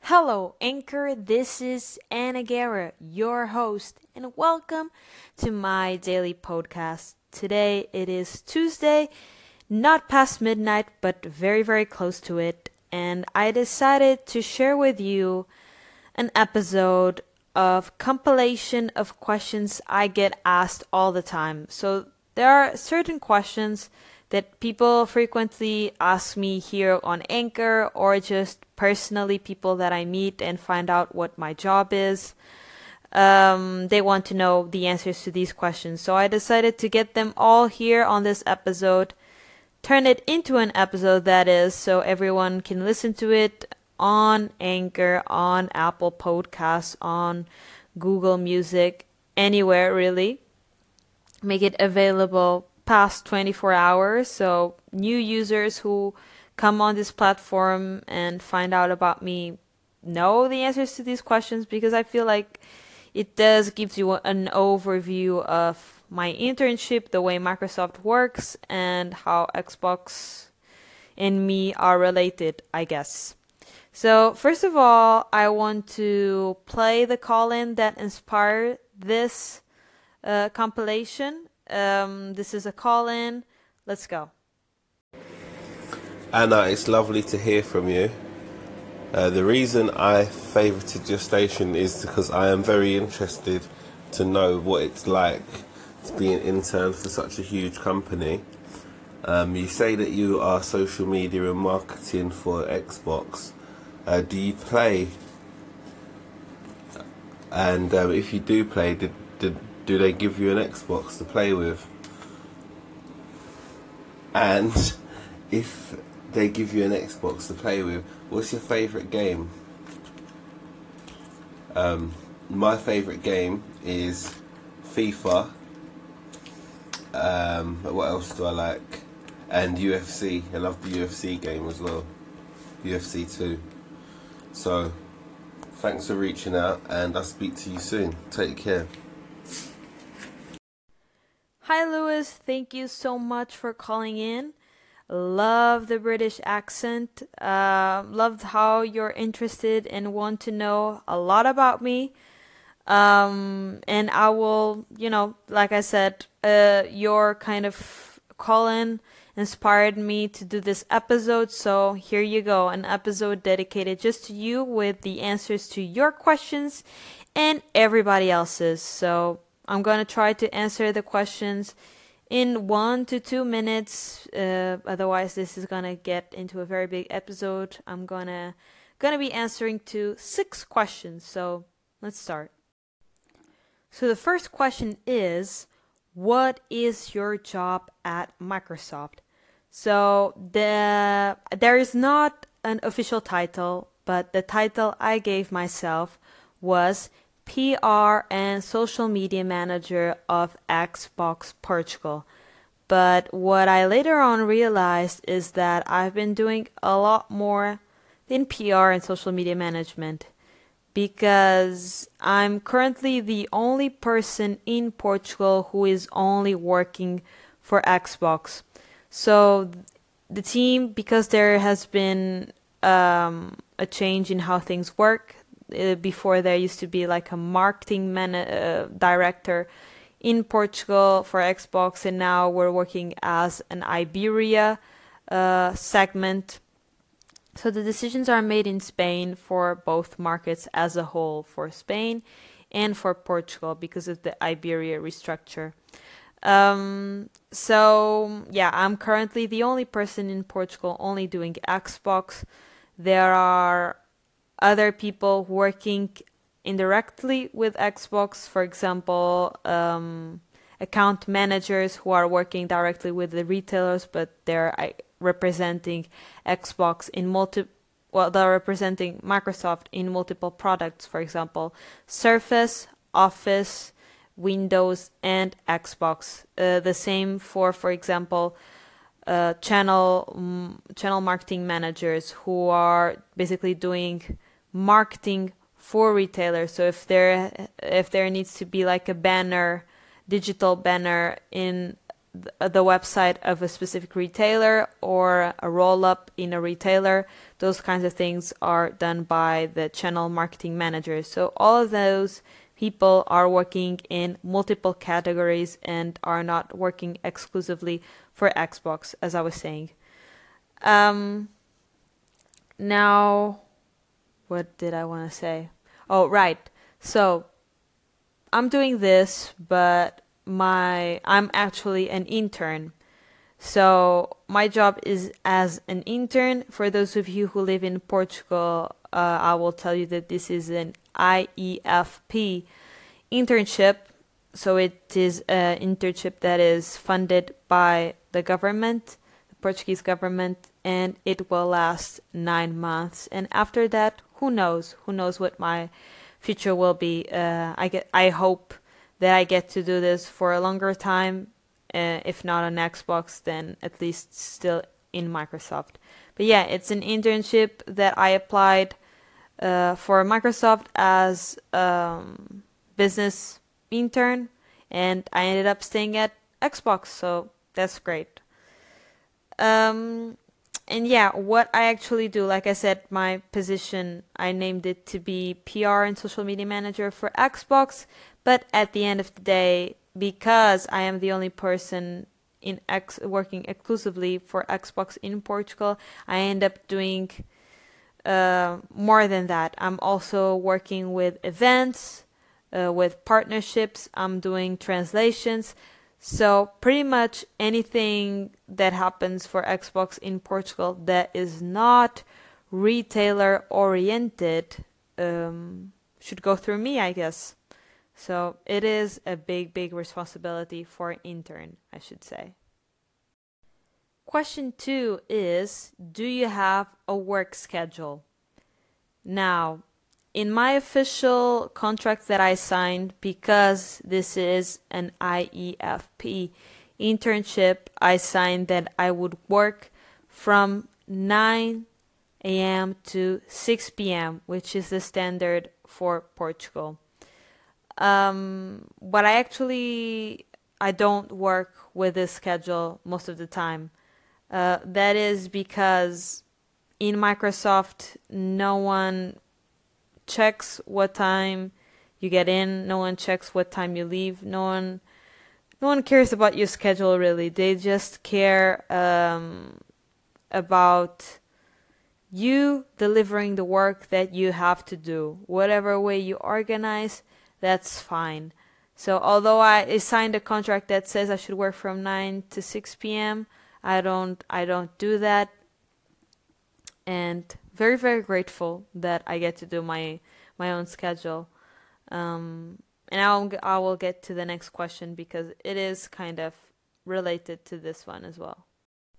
Hello, Anchor. This is Anna Guerra, your host, and welcome to my daily podcast. Today it is Tuesday, not past midnight, but very, very close to it, and I decided to share with you an episode of compilation of questions I get asked all the time. So there are certain questions that people frequently ask me here on Anchor, or just personally people that I meet and find out what my job is. They want to know the answers to these questions. So I decided to get them all here on this episode, turn it into an episode that is, so everyone can listen to it on Anchor, on Apple Podcasts, on Google Music, anywhere really. Make it available past 24 hours, so new users who come on this platform and find out about me know the answers to these questions, because I feel like it does give you an overview of my internship, the way Microsoft works, and how Xbox and me are related, I guess. So first of all, I want to play the call-in that inspired this compilation. This is a call-in. Let's go. Anna, it's lovely to hear from you. The reason I favoured your station is because I am very interested to know what it's like to be an intern for such a huge company. You say that you are social media and marketing for Xbox. Do you play? And if you do play, do they give you an Xbox to play with? And if they give you an Xbox to play with, what's your favourite game? My favourite game is FIFA. What else do I like? And UFC. I love the UFC game as well. UFC 2. So, thanks for reaching out, and I'll speak to you soon. Take care. Hi, Lewis. Thank you so much for calling in. Love the British accent. Loved how you're interested and want to know a lot about me. And I will, like I said, your kind of call in inspired me to do this episode. So here you go, an episode dedicated just to you with the answers to your questions and everybody else's. So I'm going to try to answer the questions in 1 to 2 minutes. Otherwise, this is going to get into a very big episode. I'm gonna be answering to 6 questions. So let's start. So the first question is, what is your job at Microsoft? So there is not an official title, but the title I gave myself was PR and Social Media Manager of Xbox Portugal. But what I later on realized is that I've been doing a lot more than PR and social media management, because I'm currently the only person in Portugal who is only working for Xbox. So the team, because there has been a change in how things work. Before there used to be like a marketing director in Portugal for Xbox, and now we're working as an Iberia segment. So the decisions are made in Spain for both markets as a whole, for Spain and for Portugal, because of the Iberia restructure. So yeah, I'm currently the only person in Portugal only doing Xbox. There are other people working indirectly with Xbox, for example, account managers who are working directly with the retailers, but they're representing Xbox in they're representing Microsoft in multiple products, for example, Surface, Office, Windows, and Xbox. The same for example, channel marketing managers who are basically doing marketing for retailers. So if there needs to be like a banner, digital banner in the website of a specific retailer or a roll-up in a retailer. Those kinds of things are done by the channel marketing manager. So all of those people are working in multiple categories and are not working exclusively for Xbox, as I was saying. Now, what did I want to say? Oh, right. So I'm doing this, but I'm actually an intern. So my job is as an intern. For those of you who live in Portugal, I will tell you that this is an IEFP internship. So it is an internship that is funded by the government, the Portuguese government, and it will last 9 months. And after that, who knows? Who knows what my future will be? I hope that I get to do this for a longer time. If not on Xbox, then at least still in Microsoft. But yeah, it's an internship that I applied for Microsoft as business intern, and I ended up staying at Xbox, so that's great. And yeah, what I actually do, like I said, my position, I named it to be PR and social media manager for Xbox, but at the end of the day, because I am the only person working exclusively for Xbox in Portugal, I end up doing more than that. I'm also working with events, with partnerships. I'm doing translations. So pretty much anything that happens for Xbox in Portugal that is not retailer oriented should go through me, I guess. So it is a big responsibility for an intern, I should say. Question 2 is, do you have a work schedule? Now, in my official contract that I signed, because this is an IEFP internship, I signed that I would work from 9 a.m. to 6 p.m., which is the standard for Portugal. But I don't work with this schedule most of the time. That is because in Microsoft, no one checks what time you get in, no one checks what time you leave, no one cares about your schedule really. They just care about you delivering the work that you have to do. Whatever way you organize, that's fine. So although I signed a contract that says I should work from 9 to 6 p.m., I don't do that. And very grateful that I get to do my own schedule. And I will get to the next question because it is kind of related to this one as well.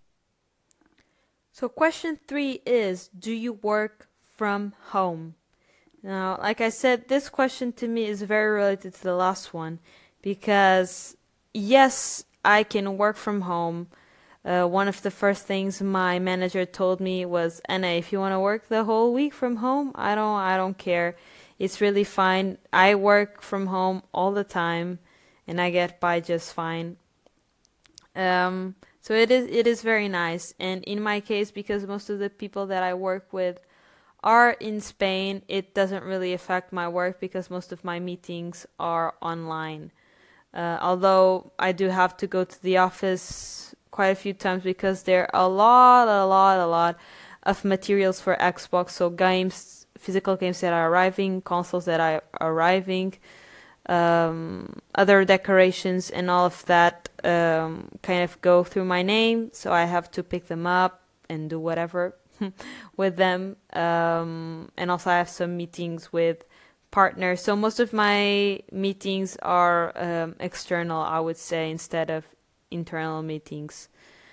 So question 3 is, do you work from home? Now, like I said, this question to me is very related to the last one because yes, I can work from home. One of the first things my manager told me was, Anna, if you want to work the whole week from home, I don't care. It's really fine. I work from home all the time and I get by just fine. So it is very nice. And in my case, because most of the people that I work with are in Spain, it doesn't really affect my work because most of my meetings are online. Although I do have to go to the office quite a few times because there are a lot of materials for Xbox. So games, physical games that are arriving, consoles that are arriving, other decorations and all of that kind of go through my name. So I have to pick them up and do whatever with them. And also I have some meetings with partners. So most of my meetings are external, I would say, instead of internal meetings.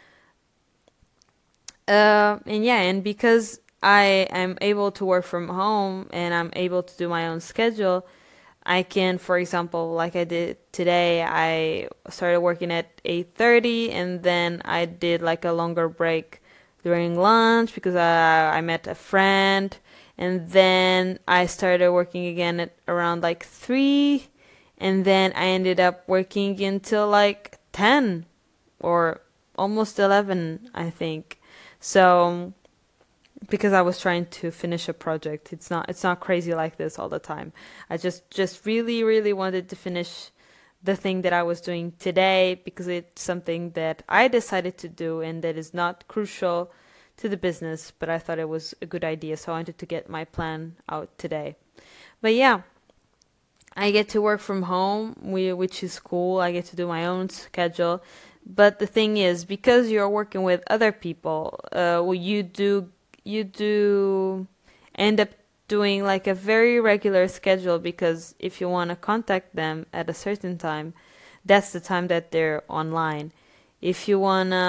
And because I am able to work from home and I'm able to do my own schedule, I can, for example, like I did today, I started working at 8:30 and then I did like a longer break during lunch because I met a friend, and then I started working again at around like 3, and then I ended up working until like 10 or almost 11, I think. So because I was trying to finish a project. It's not crazy like this all the time. I just really wanted to finish the thing that I was doing today because it's something that I decided to do and that is not crucial to the business, but I thought it was a good idea, so I wanted to get my plan out today. But yeah, I get to work from home, which is cool. I get to do my own schedule. But the thing is, because you're working with other people, well, you do end up doing like a very regular schedule because if you want to contact them at a certain time, that's the time that they're online. If you want to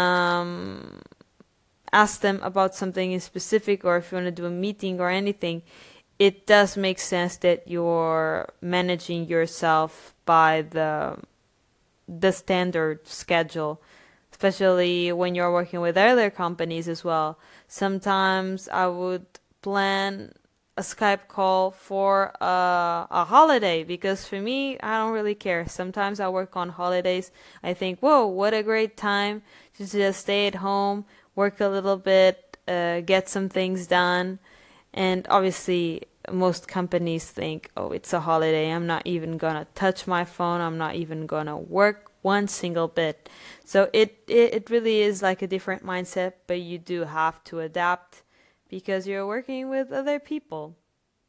ask them about something in specific or if you want to do a meeting or anything, it does make sense that you're managing yourself by the standard schedule, especially when you're working with other companies as well. Sometimes I would plan a Skype call for a holiday because for me, I don't really care. Sometimes I work on holidays. I think, whoa, what a great time to just stay at home, work a little bit, get some things done. And obviously, most companies think, oh, it's a holiday. I'm not even gonna touch my phone. I'm not even gonna work one single bit. So it really is like a different mindset, but you do have to adapt because you're working with other people.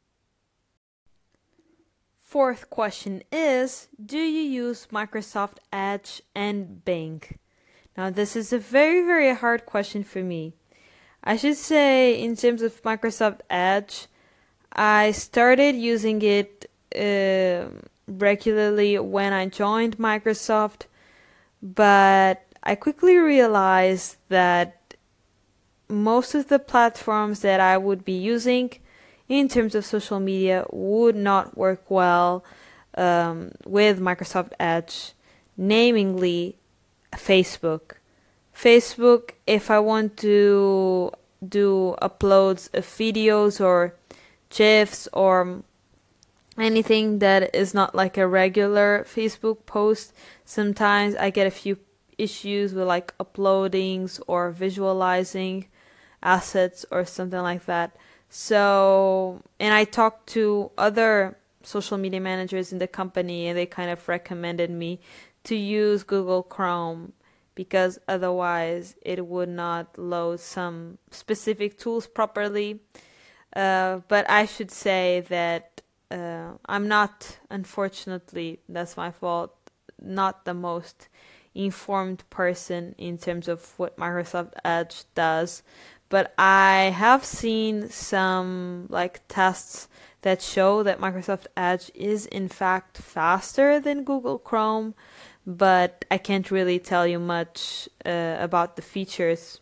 Fourth question is, do you use Microsoft Edge and Bing? Now, this is a very hard question for me. I should say, in terms of Microsoft Edge, I started using it regularly when I joined Microsoft, but I quickly realized that most of the platforms that I would be using in terms of social media would not work well with Microsoft Edge, namely Facebook. Facebook, if I want to do uploads of videos or GIFs or anything that is not like a regular Facebook post, sometimes I get a few issues with like uploadings or visualizing assets or something like that. So, and I talked to other social media managers in the company and they kind of recommended me to use Google Chrome because otherwise it would not load some specific tools properly. But I should say that I'm not, unfortunately, that's my fault, not the most informed person in terms of what Microsoft Edge does. But I have seen some like tests that show that Microsoft Edge is in fact faster than Google Chrome, but I can't really tell you much about the features.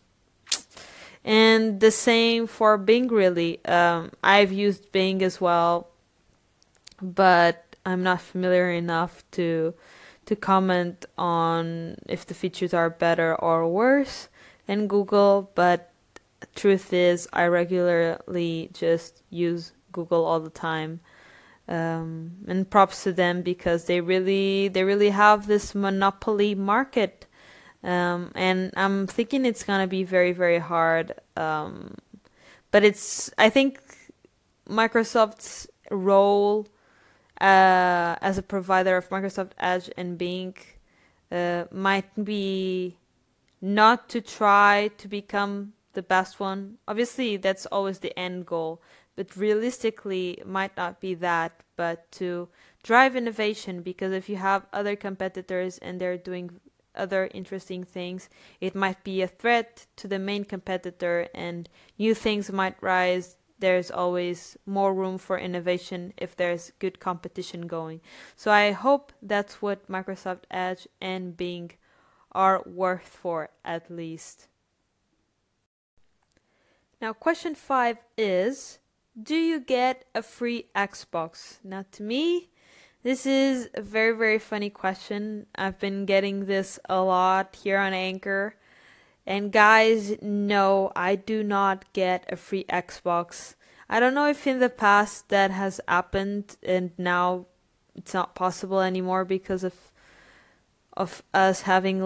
And the same for Bing, really. I've used Bing as well, but I'm not familiar enough to comment on if the features are better or worse than Google. But truth is, I regularly just use Google all the time. And props to them because they really have this monopoly market, and I'm thinking it's gonna be very hard. But I think Microsoft's role as a provider of Microsoft Edge and Bing might be not to try to become the best one. Obviously, that's always the end goal, but realistically, it might not be that, but to drive innovation because if you have other competitors and they're doing other interesting things, it might be a threat to the main competitor and new things might rise. There's always more room for innovation if there's good competition going. So I hope that's what Microsoft Edge and Bing are worth for at least. Now, question 5 is, do you get a free Xbox? Now, to me, this is a very funny question. I've been getting this a lot here on Anchor. And guys, no, I do not get a free Xbox. I don't know if in the past that has happened and now it's not possible anymore because of of us having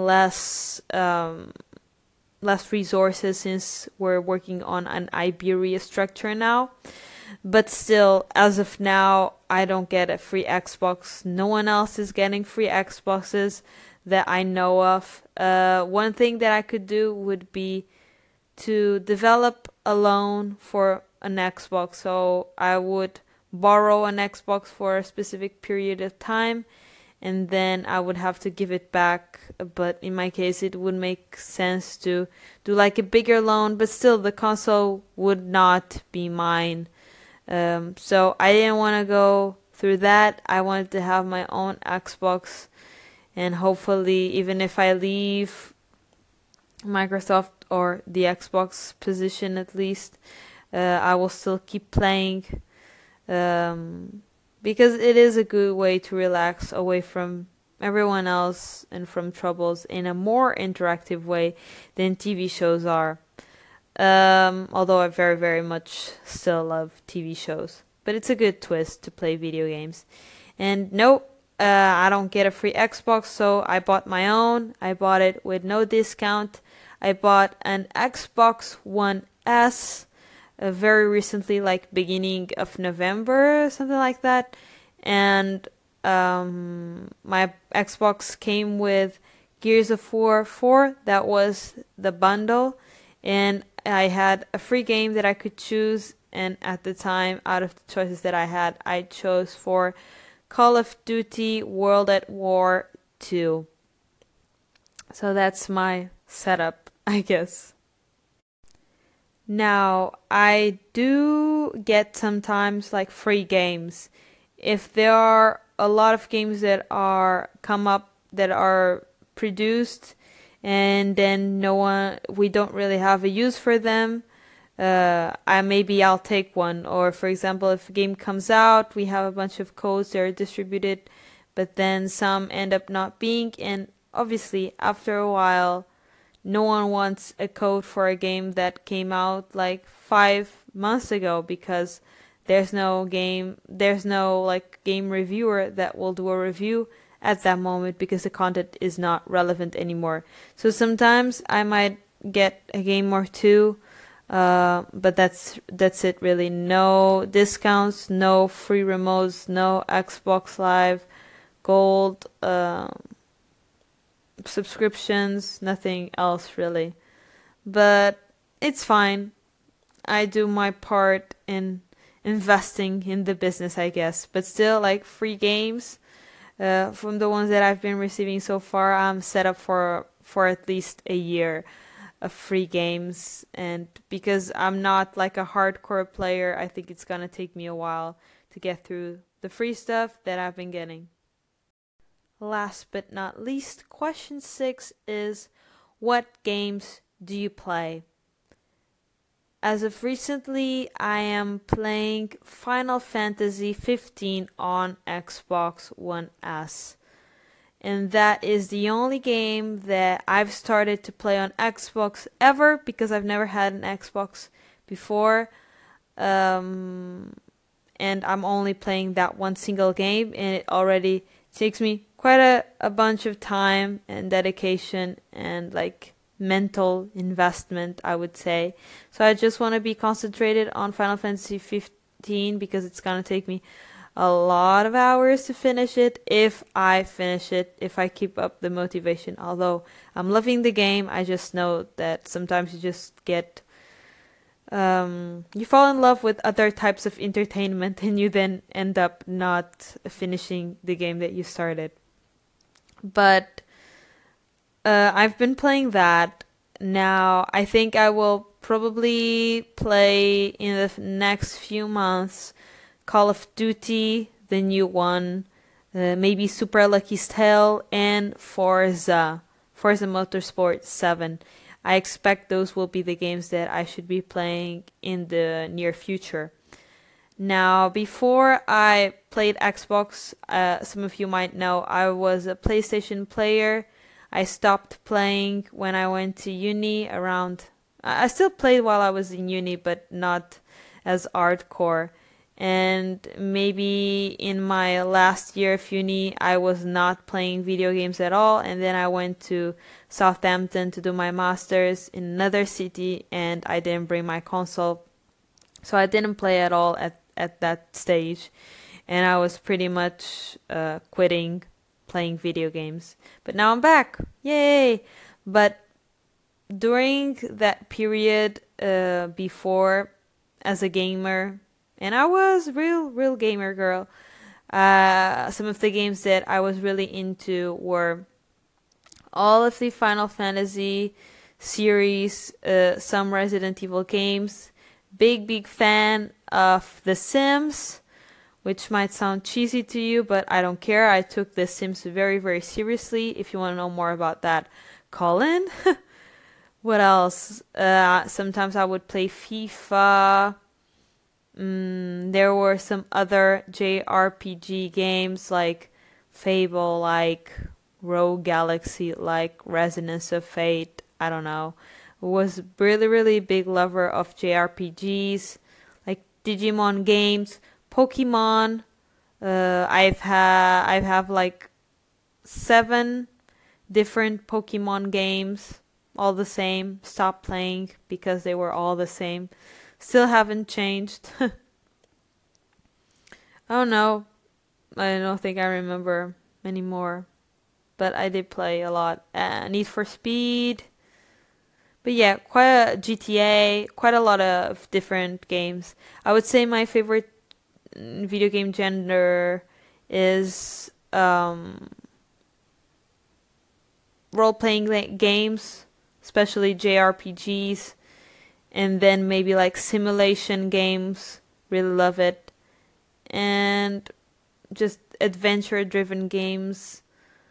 less resources since we're working on an Iberia structure now. But still, as of now, I don't get a free Xbox. No one else is getting free Xboxes that I know of. One thing that I could do would be to develop a loan for an Xbox. So I would borrow an Xbox for a specific period of time, and then I would have to give it back. But in my case, it would make sense to do like a bigger loan, but still the console would not be mine. So I didn't want to go through that. I wanted to have my own Xbox, and hopefully, even if I leave Microsoft or the Xbox position at least, I will still keep playing, because it is a good way to relax away from everyone else and from troubles in a more interactive way than TV shows are. Although I very, very much still love TV shows. But it's a good twist to play video games. And no, I don't get a free Xbox, so I bought my own. I bought it with no discount. I bought an Xbox One S very recently, like beginning of November, something like that. And my Xbox came with Gears of War 4. That was the bundle. And I had a free game that I could choose, and at the time, out of the choices that I had, I chose for Call of Duty World at War 2. So that's my setup, I guess. Now, I do get sometimes like free games. If there are a lot of games that are come up that are produced and then we don't really have a use for them, I'll take one. Or for example, if a game comes out, we have a bunch of codes that are distributed, but then some end up not being, and obviously after a while, no one wants a code for a game that came out like 5 months ago, because there's no like game reviewer that will do a review at that moment because the content is not relevant anymore. So sometimes I might get a game or two, but that's it really. No discounts, no free remotes, no Xbox Live Gold subscriptions, nothing else really. But it's fine. I do my part in investing in the business, I guess. But still, like free games, from the ones that I've been receiving so far, I'm set up for at least a year of free games. And because I'm not like a hardcore player, I think it's gonna take me a while to get through the free stuff that I've been getting. Last but not least, question 6 is, what games do you play? As of recently, I am playing Final Fantasy 15 on Xbox One S. And that is the only game that I've started to play on Xbox ever, because I've never had an Xbox before. And I'm only playing that one single game, and it already takes me quite a bunch of time and dedication and like mental investment, I would say. So I just want to be concentrated on Final Fantasy 15 because it's gonna take me a lot of hours to finish it, if I finish it, if I keep up the motivation. Although I'm loving the game, I just know that sometimes you just get you fall in love with other types of entertainment, and you then end up not finishing the game that you started. But I've been playing that. Now I think I will probably play in the next few months Call of Duty, the new one, maybe Super Lucky's Tale, and Forza Motorsport 7. I expect those will be the games that I should be playing in the near future. Now, before I played Xbox, some of you might know I was a PlayStation player. I stopped playing when I went to uni around. I still played while I was in uni, but not as hardcore. And maybe in my last year of uni, I was not playing video games at all. And then I went to Southampton to do my master's in another city, and I didn't bring my console. So I didn't play at all at that stage. And I was pretty much quitting playing video games. But now I'm back. Yay! But during that period before, as a gamer, and I was real gamer girl. Some of the games that I was really into were all of the Final Fantasy series, some Resident Evil games. Big fan of The Sims, which might sound cheesy to you, but I don't care. I took The Sims very seriously. If you want to know more about that, call in. What else? Sometimes I would play FIFA. There were some other JRPG games like Fable, like Rogue Galaxy, like Resonance of Fate. I don't know. Was really big lover of JRPGs, like Digimon games, Pokemon. I have like 7 different Pokemon games, all the same. Stopped playing because they were all the same. Still haven't changed. I don't know. I don't think I remember anymore. But I did play a lot. Need for Speed. But yeah, quite a GTA, quite a lot of different games. I would say my favorite video game genre is role-playing games, especially JRPGs, and then maybe like simulation games. Really love it. And just adventure-driven games,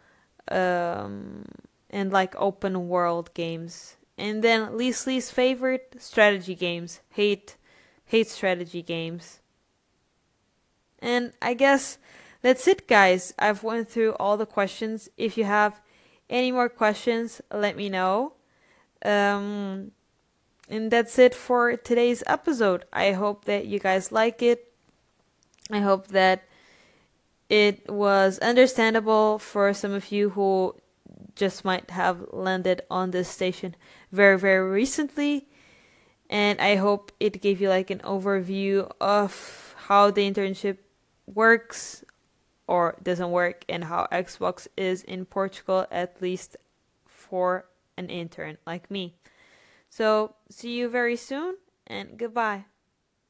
and like open world games. And then least favorite, strategy games. Hate strategy games. And I guess that's it, guys. I've went through all the questions. If you have any more questions, let me know. And that's it for today's episode. I hope that you guys like it. I hope that it was understandable for some of you who just might have landed on this station very recently. And I hope it gave you like an overview of how the internship works or doesn't work, and how Xbox is in Portugal, at least for an intern like me. So see you very soon, and goodbye.